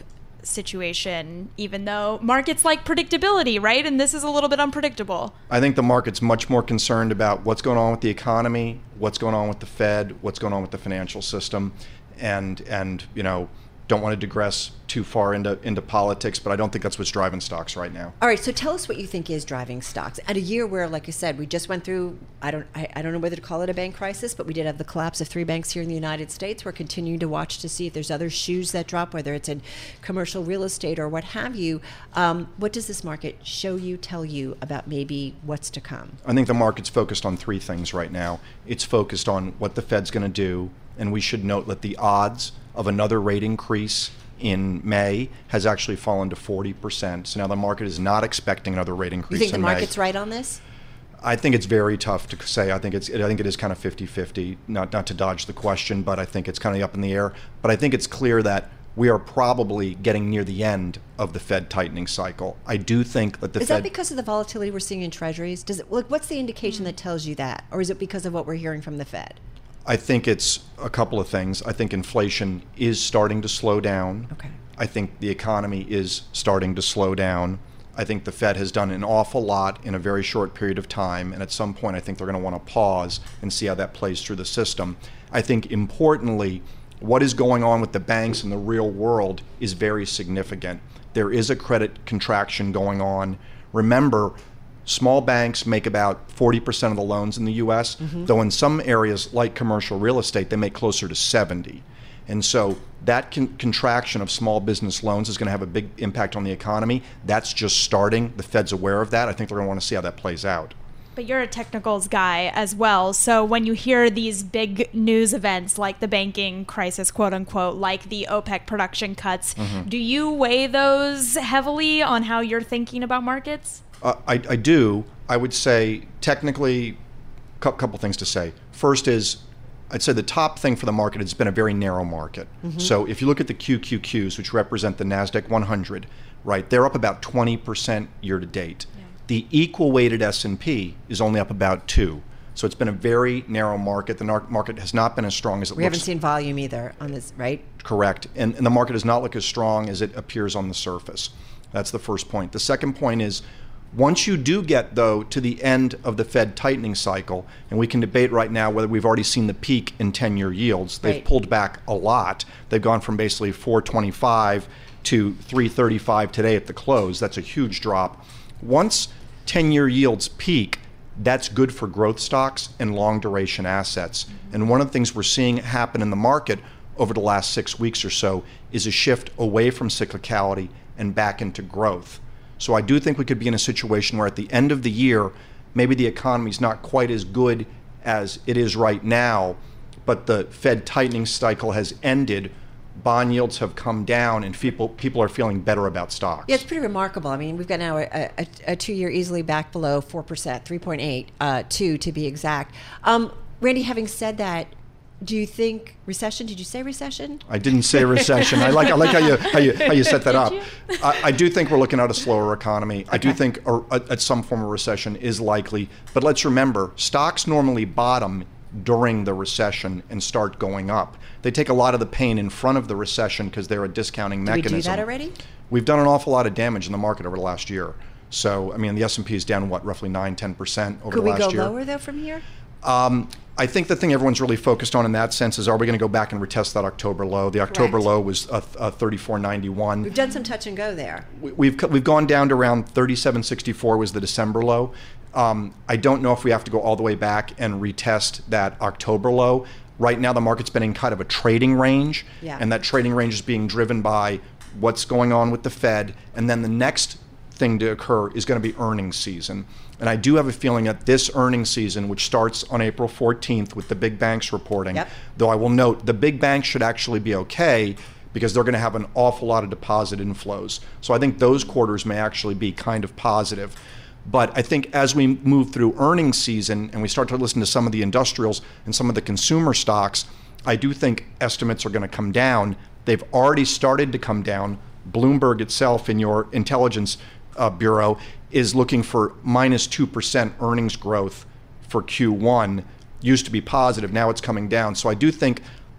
situation, even though markets like predictability, right? And this is a little bit unpredictable. I think the market's much more concerned about what's going on with the economy, what's going on with the Fed, what's going on with the financial system, and and you know, don't want to digress too far into into politics, but I don't think that's what's driving stocks right now. All right, so tell us what you think is driving stocks. At a year where, like you said, we just went through, I don't I, I don't know whether to call it a bank crisis, but we did have the collapse of three banks here in the United States. We're continuing to watch to see if there's other shoes that drop, whether it's in commercial real estate or what have you. Um, what does this market show you, tell you about maybe what's to come? I think the market's focused on three things right now. It's focused on what the Fed's going to do, and we should note that the odds of another rate increase in May has actually fallen to forty percent. So now the market is not expecting another rate increase in May. You think the market's right on this? I think it's very tough to say. I think it's I think it is kind of fifty-fifty, not not to dodge the question, but I think it's kind of up in the air. But I think it's clear that we are probably getting near the end of the Fed tightening cycle. I do think that the is Fed... Is that because of the volatility we're seeing in treasuries? Does it, like, what's the indication that tells you that? Or is it because of what we're hearing from the Fed? I think it's a couple of things. I think inflation is starting to slow down. Okay. I think the economy is starting to slow down. I think the Fed has done an awful lot in a very short period of time, and at some point I think they're going to want to pause and see how that plays through the system. I think importantly, what is going on with the banks in the real world is very significant. There is a credit contraction going on. Remember, small banks make about forty percent of the loans in the U S, mm-hmm. though in some areas like commercial real estate, they make closer to seventy. And so that con- contraction of small business loans is going to have a big impact on the economy. That's just starting. The Fed's aware of that. I think they're going to want to see how that plays out. But you're a technicals guy as well. So when you hear these big news events like the banking crisis, quote unquote, like the OPEC production cuts, mm-hmm. do you weigh those heavily on how you're thinking about markets? Uh, I, I do. I would say technically, a couple things to say. First is, I'd say the top thing for the market has been a very narrow market. Mm-hmm. So if you look at the Q Q Qs, which represent the NASDAQ one hundred, right, they're up about twenty percent year to date. Yeah. The equal weighted S and P is only up about two. So it's been a very narrow market. The nar- market has not been as strong as it we looks. We haven't seen volume either on this, right? Correct. And, and the market does not look as strong as it appears on the surface. That's the first point. The second point is, once you do get, though, to the end of the Fed tightening cycle, and we can debate right now whether we've already seen the peak in ten-year yields. They've right. pulled back a lot. They've gone from basically four twenty-five to three thirty-five today at the close. That's a huge drop. Once ten-year yields peak, that's good for growth stocks and long-duration assets. And one of the things we're seeing happen in the market over the last six weeks or so is a shift away from cyclicality and back into growth. So I do think we could be in a situation where at the end of the year, maybe the economy's not quite as good as it is right now, but the Fed tightening cycle has ended, bond yields have come down, and people people are feeling better about stocks. Yeah, it's pretty remarkable. I mean, we've got now a, a, a two-year easily back below four percent, three point eight, uh, two to be exact. Um, Randy, having said that, do you think recession? Did you say recession? I didn't say recession. I like I like how you how you how you set that up. I, I do think we're looking at a slower economy. Okay. I do think a, a, a, some form of recession is likely. But let's remember, stocks normally bottom during the recession and start going up. They take a lot of the pain in front of the recession because they're a discounting Did mechanism. we do that already? We've done an awful lot of damage in the market over the last year. So I mean, the S and P is down what, roughly nine, ten percent over Could the last year. Could we go lower though from here? Um, I think the thing everyone's really focused on in that sense is, are we going to go back and retest that October low? The October Correct. low was a, a thirty-four ninety-one. We've done some touch and go there. We, we've we've gone down to around thirty-seven sixty-four was the December low. Um, I don't know if we have to go all the way back and retest that October low. Right now, the market's been in kind of a trading range, yeah. and that trading range is being driven by what's going on with the Fed, and then the next thing to occur is going to be earnings season. And I do have a feeling that this earnings season, which starts on April fourteenth with the big banks reporting, yep. though I will note the big banks should actually be okay because they're going to have an awful lot of deposit inflows. So I think those quarters may actually be kind of positive. But I think as we move through earnings season and we start to listen to some of the industrials and some of the consumer stocks, I do think estimates are going to come down. They've already started to come down. Bloomberg itself, in your intelligence uh, bureau, is looking for minus two percent earnings growth for Q one. Used to be positive, now it's coming down. So I do think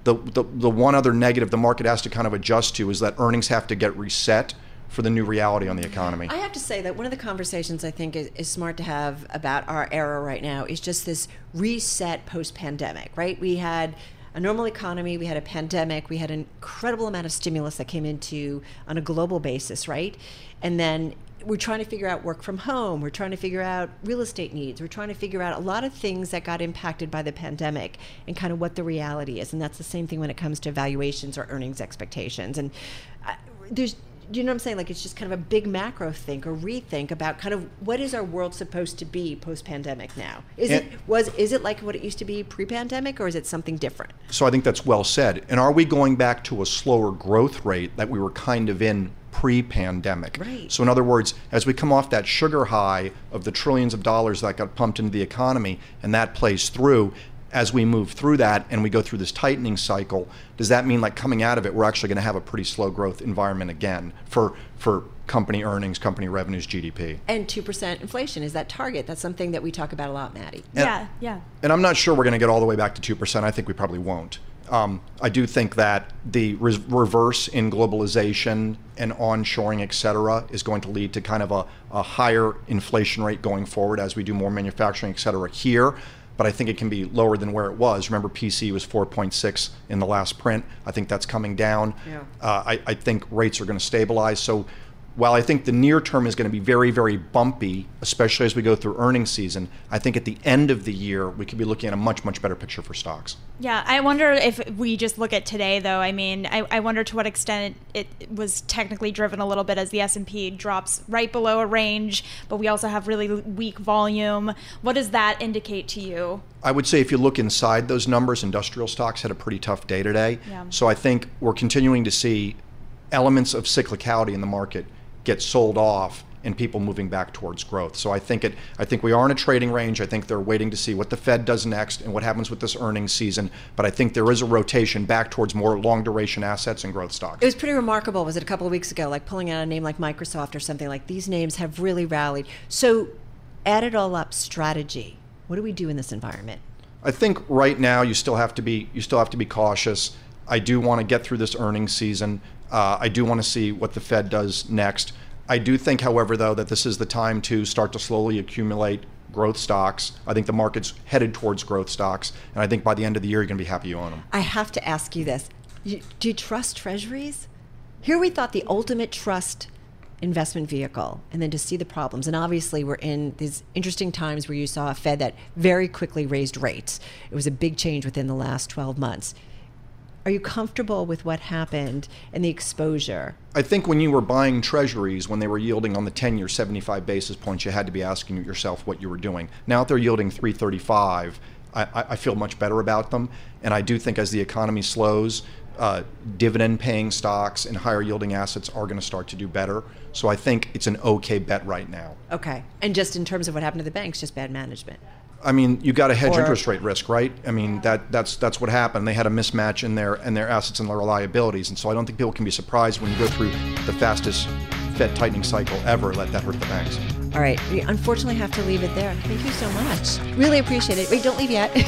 The, the the one other negative the market has to kind of adjust to is that earnings have to get reset for the new reality on the economy. I have to say that one of the conversations I think is, is smart to have about our era right now is just this reset post-pandemic, right? We had a normal economy, we had a pandemic, we had an incredible amount of stimulus that came into on a global basis, right? And then we're trying to figure out work from home, we're trying to figure out real estate needs, we're trying to figure out a lot of things that got impacted by the pandemic and kind of what the reality is. And that's the same thing when it comes to valuations or earnings expectations. And uh, there's, you know what I'm saying? Like, it's just kind of a big macro think or rethink about kind of what is our world supposed to be post-pandemic now? Is it was is it like what it used to be pre-pandemic, or is it something different? So I think that's well said. And are we going back to a slower growth rate that we were kind of in pre-pandemic? Right. So in other words, as we come off that sugar high of the trillions of dollars that got pumped into the economy, and that plays through, as we move through that and we go through this tightening cycle, does that mean like coming out of it, we're actually going to have a pretty slow growth environment again for for company earnings, company revenues, G D P? And two percent inflation is that target. That's something that we talk about a lot, Maddie. And, yeah, yeah. And I'm not sure we're going to get all the way back to two percent. I think we probably won't. Um, I do think that the re- reverse in globalization and onshoring, et cetera, is going to lead to kind of a, a higher inflation rate going forward as we do more manufacturing, et cetera, here. But I think it can be lower than where it was. Remember, P C was four point six in the last print. I think that's coming down. Yeah. Uh, I, I think rates are going to stabilize. So while I think the near term is going to be very, very bumpy, especially as we go through earnings season, I think at the end of the year, we could be looking at a much, much better picture for stocks. Yeah, I wonder if we just look at today, though. I mean, I, I wonder to what extent it, it was technically driven a little bit as the S and P drops right below a range, but we also have really weak volume. What does that indicate to you? I would say if you look inside those numbers, industrial stocks had a pretty tough day today. Yeah. So I think we're continuing to see elements of cyclicality in the market get sold off and people moving back towards growth. So I think it. I think we are in a trading range. I think they're waiting to see what the Fed does next and what happens with this earnings season. But I think there is a rotation back towards more long duration assets and growth stocks. It was pretty remarkable, was it a couple of weeks ago, like pulling out a name like Microsoft or something like these names have really rallied. So add it all up, strategy. What do we do in this environment? I think right now you still have to be you still have to be cautious. I do want to get through this earnings season. Uh, I do want to see what the Fed does next. I do think, however, though, that this is the time to start to slowly accumulate growth stocks. I think the market's headed towards growth stocks, and I think by the end of the year, you're going to be happy you own them. I have to ask you this. You, do you trust treasuries? Here we thought the ultimate trust investment vehicle, and then to see the problems. And obviously, we're in these interesting times where you saw a Fed that very quickly raised rates. It was a big change within the last twelve months. Are you comfortable with what happened and the exposure? I think when you were buying treasuries, when they were yielding on the ten-year seventy-five basis points, you had to be asking yourself what you were doing. Now that they're yielding three thirty-five, I, I feel much better about them. And I do think as the economy slows, uh, dividend-paying stocks and higher-yielding assets are going to start to do better. So I think it's an okay bet right now. Okay. And just in terms of what happened to the banks, just bad management. I mean, you got to hedge Or- interest rate risk, right? I mean, that that's that's what happened. They had a mismatch in their in their assets and their liabilities, and so I don't think people can be surprised when you go through the fastest Fed tightening cycle ever. Let that hurt the banks. All right. We unfortunately have to leave it there. Thank you so much. Really appreciate it. Wait, don't leave yet.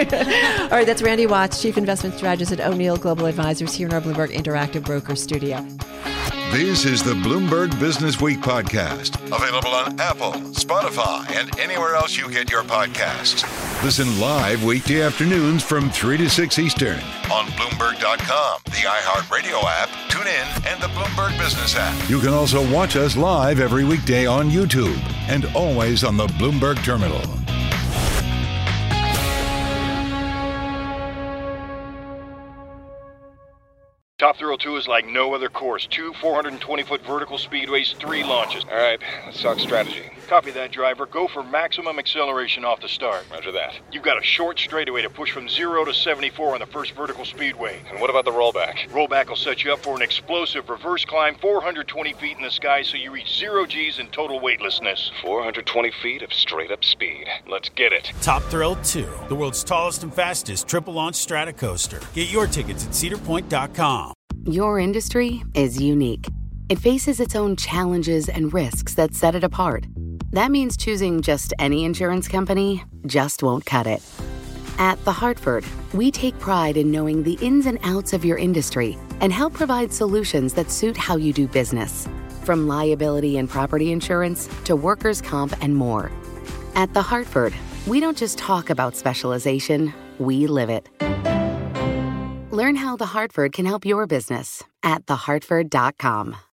All right. That's Randy Watts, Chief Investment Strategist at O'Neill Global Advisors here in our Bloomberg Interactive Broker Studio. This is the Bloomberg Business Week podcast, available on Apple, Spotify, and anywhere else you get your podcasts. Listen live weekday afternoons from three to six Eastern on Bloomberg dot com, the iHeartRadio app, TuneIn, and the Bloomberg Business app. You can also watch us live every weekday on YouTube and always on the Bloomberg Terminal. Top Thrill two is like no other course. Two four hundred twenty foot vertical speedways, three launches. All right, let's talk strategy. Copy that, driver. Go for maximum acceleration off the start. Roger that. You've got a short straightaway to push from zero to seventy-four on the first vertical speedway. And what about the rollback? Rollback will set you up for an explosive reverse climb four hundred twenty feet in the sky so you reach zero G's and total weightlessness. four hundred twenty feet of straight-up speed. Let's get it. Top Thrill two, the world's tallest and fastest triple-launch stratocoaster. Get your tickets at cedar point dot com. Your industry is unique. It faces its own challenges and risks that set it apart. That means choosing just any insurance company just won't cut it. At The Hartford, we take pride in knowing the ins and outs of your industry and help provide solutions that suit how you do business, from liability and property insurance to workers' comp and more. At The Hartford, we don't just talk about specialization, we live it. Learn how The Hartford can help your business at the hartford dot com.